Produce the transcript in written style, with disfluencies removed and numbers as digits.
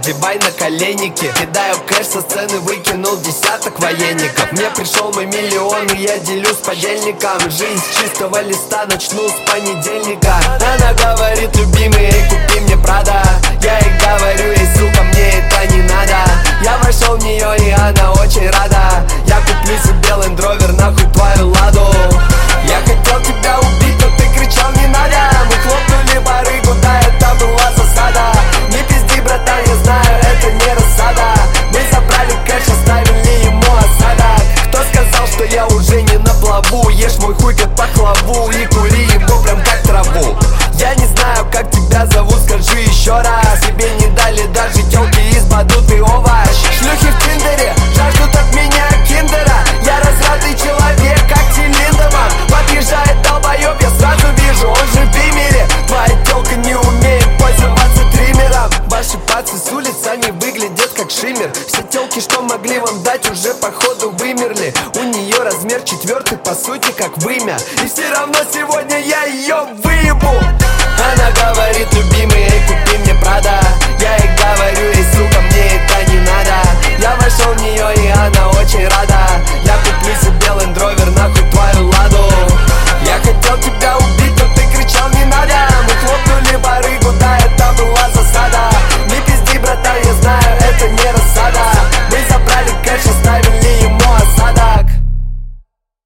отбивай на коленники. Кидаю кэш со сцены, выкинул десяток военников. Мне пришел мой миллион, и я делюсь подельником. Жизнь с чистого листа, начну с понедельника. Она говорит: любимый, эй, купи мне Прада. Я ей говорю: эй, сука, мне это не надо. Я вошел в нее, и она очень рада. Я куплю себе Land Rover, нахуй твою Ладу. Я хотел тебя убить, но ты кричал: не надо. Мы хлопнули барыгу, да, это была засада. Не пизди, братан, я знаю, это не рассада. Мы забрали кэш, оставили ему осадок. Кто сказал, что я уже не на плаву? Ешь мой хуй как пахлаву и кури его прям как траву. Я не знаю, как тебя зовут, скажи еще раз. Тебе не дали даже тёлки из Баду, ты овощ. Шлюхи в Тиндере жаждут от меня киндера. Я развратный человек, как Тилиндеман. Подъезжает долбоёб, я сразу вижу, он же в бимере. Твоя тёлка не умеет пользоваться триммером. Ваши пацы с улиц, они выглядят как шиммер. Все тёлки, что могли вам дать, уже походу вымерли. У нее размер 4, по сути, как вымя. И все равно сегодня я ее выебу. Она говорит: любимый, эй, купи мне Прада.